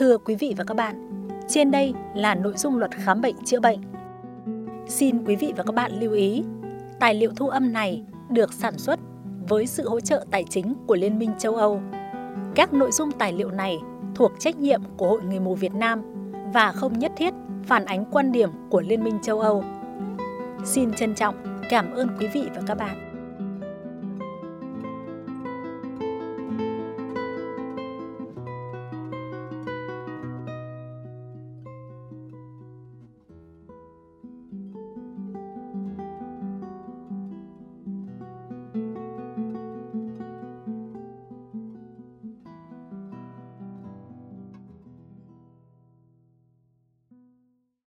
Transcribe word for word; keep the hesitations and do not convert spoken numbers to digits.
Thưa quý vị và các bạn, trên đây là nội dung luật khám bệnh chữa bệnh. Xin quý vị và các bạn lưu ý, tài liệu thu âm này được sản xuất với sự hỗ trợ tài chính của Liên minh châu Âu. Các nội dung tài liệu này thuộc trách nhiệm của Hội Người mù Việt Nam và không nhất thiết phản ánh quan điểm của Liên minh châu Âu. Xin trân trọng cảm ơn quý vị và các bạn.